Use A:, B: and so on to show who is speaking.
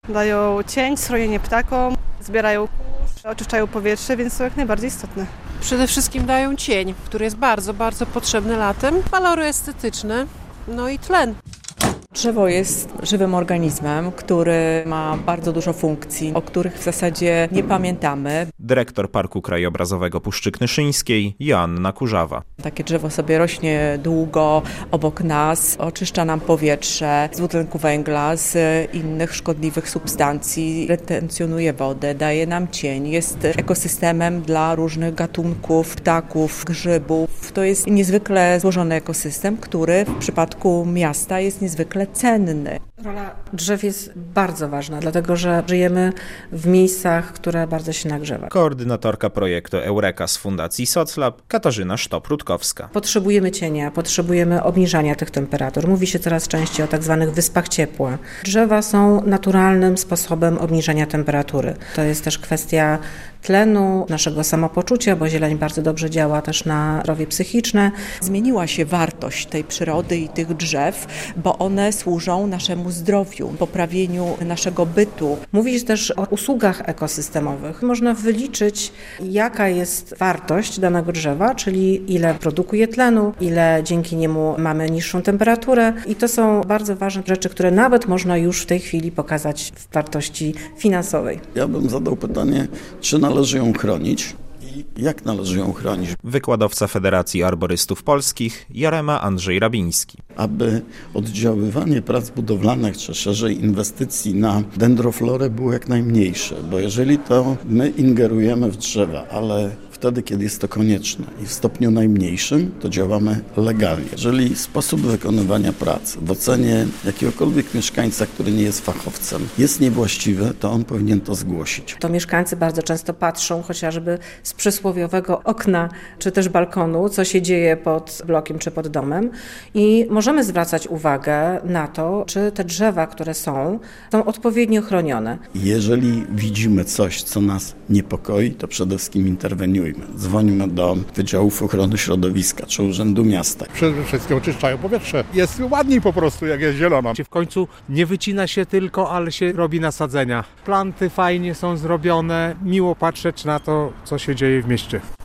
A: Dają cień, schronienie ptakom, zbierają kurz, oczyszczają powietrze, więc są jak najbardziej istotne.
B: Przede wszystkim dają cień, który jest bardzo, bardzo potrzebny latem, walory estetyczne, no i tlen.
C: Drzewo jest żywym organizmem, który ma bardzo dużo funkcji, o których w zasadzie nie pamiętamy.
D: Dyrektor Parku Krajobrazowego Puszczy Knyszyńskiej Joanna Kurzawa.
C: Takie drzewo sobie rośnie długo obok nas, oczyszcza nam powietrze z dwutlenku węgla, z innych szkodliwych substancji, retencjonuje wodę, daje nam cień, jest ekosystemem dla różnych gatunków ptaków, grzybów. To jest niezwykle złożony ekosystem, który w przypadku miasta jest niezwykle cenny.
E: Rola drzew jest bardzo ważna, dlatego że żyjemy w miejscach, które bardzo się nagrzewa.
D: Koordynatorka projektu Eureka z Fundacji Soclab Katarzyna Sztop-Rutkowska.
E: Potrzebujemy cienia, potrzebujemy obniżania tych temperatur. Mówi się coraz częściej o tak zwanych wyspach ciepła. Drzewa są naturalnym sposobem obniżania temperatury. To jest też kwestia tlenu, naszego samopoczucia, bo zieleń bardzo dobrze działa też na zdrowie psychiczne.
C: Zmieniła się wartość tej przyrody i tych drzew, bo one służą naszemu zdrowiu, poprawieniu naszego bytu.
E: Mówi się też o usługach ekosystemowych. Można wyliczyć, jaka jest wartość danego drzewa, czyli ile produkuje tlenu, ile dzięki niemu mamy niższą temperaturę i to są bardzo ważne rzeczy, które nawet można już w tej chwili pokazać w wartości finansowej.
F: Ja bym zadał pytanie, czy należy ją chronić i jak należy ją chronić?
D: Wykładowca Federacji Arborystów Polskich Jarema Andrzej Rabiński.
F: Aby oddziaływanie prac budowlanych, czy szerzej inwestycji na dendroflorę było jak najmniejsze, bo jeżeli to my ingerujemy w drzewa, ale wtedy, kiedy jest to konieczne i w stopniu najmniejszym, to działamy legalnie. Jeżeli sposób wykonywania pracy w ocenie jakiegokolwiek mieszkańca, który nie jest fachowcem, jest niewłaściwy, to on powinien to zgłosić.
E: To mieszkańcy bardzo często patrzą chociażby z przysłowiowego okna czy też balkonu, co się dzieje pod blokiem czy pod domem i możemy zwracać uwagę na to, czy te drzewa, które są odpowiednio chronione.
F: Jeżeli widzimy coś, co nas niepokoi, to przede wszystkim interweniujmy. Dzwonimy do Wydziałów Ochrony Środowiska czy Urzędu Miasta.
G: Przede wszystkim oczyszczają powietrze. Jest ładniej po prostu, jak jest zielono.
H: W końcu nie wycina się tylko, ale się robi nasadzenia. Planty fajnie są zrobione, miło patrzeć na to, co się dzieje w mieście.